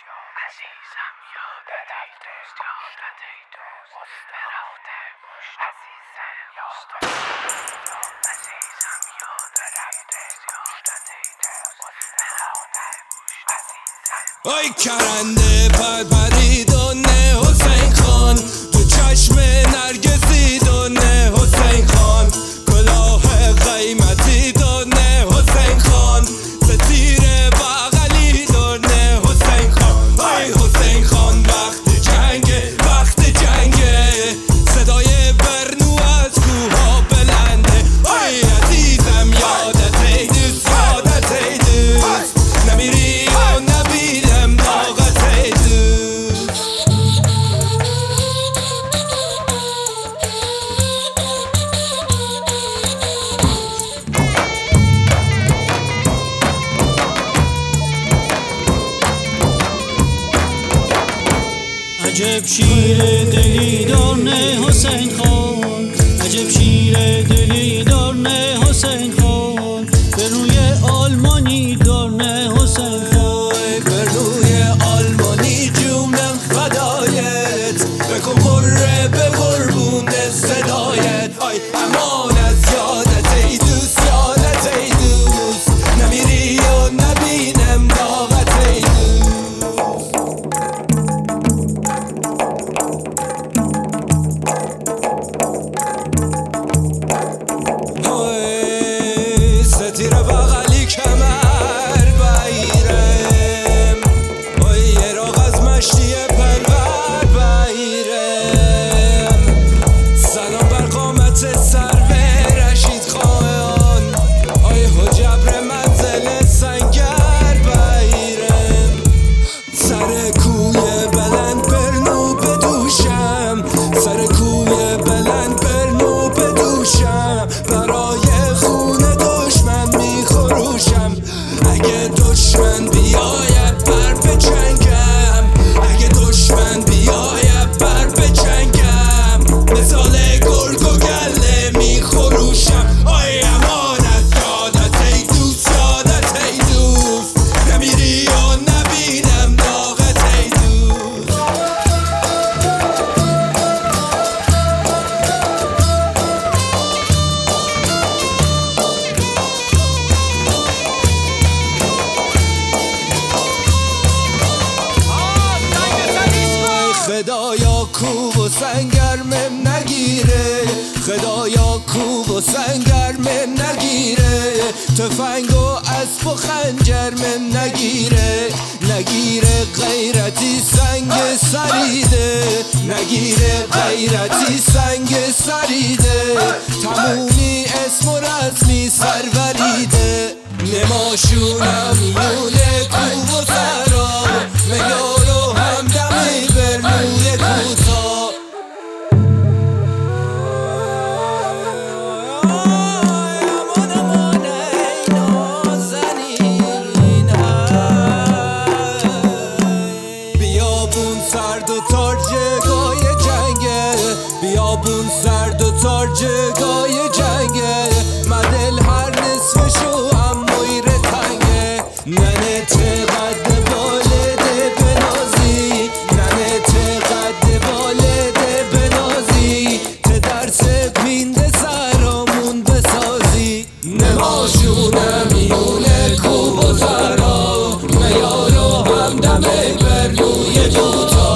آی کرنده پرپری دونه حسین خان، تو چشم نرگسی دونه حسین خان، کلاه قیمتی دونه حسین خان، ستیر بغلی دونه حسین خان. آی حسین خان وقت جنگه، وقت جنگه، صدای برنو از کوها بلنده. آی عزیزم یادت ای دوست، یادت ای دوست، نمیری و نبینم طاقت ای دوست. عجب شیر دلی دارنه حسین خان، عجب شیر دلی دارنه حسین خان، به روی آلمانی دارنه حسین خان، به روی آلمانی جونم فدایت، بکن قره به قربون صدایت. آی امان از یادت ای دوست، یادت ای دوست، نمیری و نبینم طاقت ای دوست. ستیر بغلی کمر بایرم، یه راغ از مشتی پرور بایرم، سلام بر قامت سرو رشید خان، حجبر منزل سنگر بایرم، سر کوی بلند برنو بدوشم، سر کوی بلند برنو بدوشم، برای خون دشمن میخروشم. اگه دشمن بیاید بر بجنگم، اگه دشمن بیاید بر بجنگم، مثال گرگ و گله میخروشم. آی امان از یادت ای دوست، یادت ای دوست، نمیری و نبینم طاقت ای دوست. خدایا کوب و سنگرمم نگیره، خدایا کوب و سنگرمم نگیره، تفنگ و اسب و خنجرمم نگیره، نگیره غیرتی سنگ سریده، نگیره غیرتی سنگ سریده، تمومی اسم و رسمی سروریده، نماشونم میونه کوب و سرا، میار و همدمی برنوی کوتا. امان امان ای نازنین، بیابون سرد و تار جگای جنگه، بیابون سرد و تار جگای جنگه، مدل هر نصفشو هم مویر تنگه، ننه تقد بالده بنازی، ننه تقد بالده بنازی، ته درس بینده سرامون بسازی، نماشونه میونه کوب و سرا، میار و همدمه برنوی دوتا.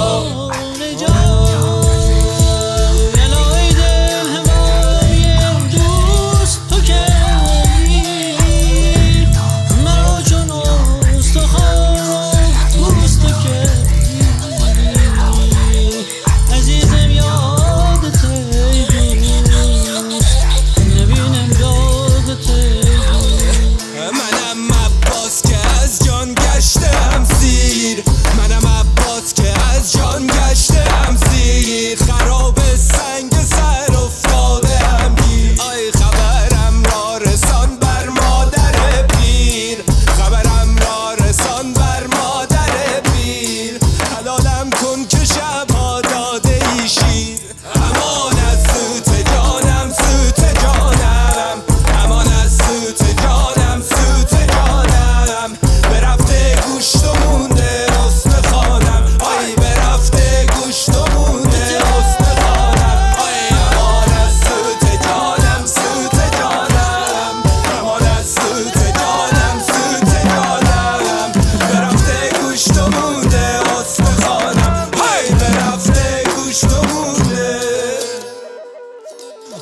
منم عباس که از جان گشتم سیر، منم عباس که از جان گشتم سیر، خراب سنگ سر افتادم گیر. آی خبرم را رسان بر مادر پیر، خبرم را رسان بر مادر پیر، حلالم کن که شبها داده ای شیر. امان از سوت جانم، سوت جانم، امان از سوت جانم، سوت جانم، برفته گوشت و مونده استخوانم.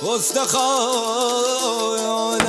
استخوان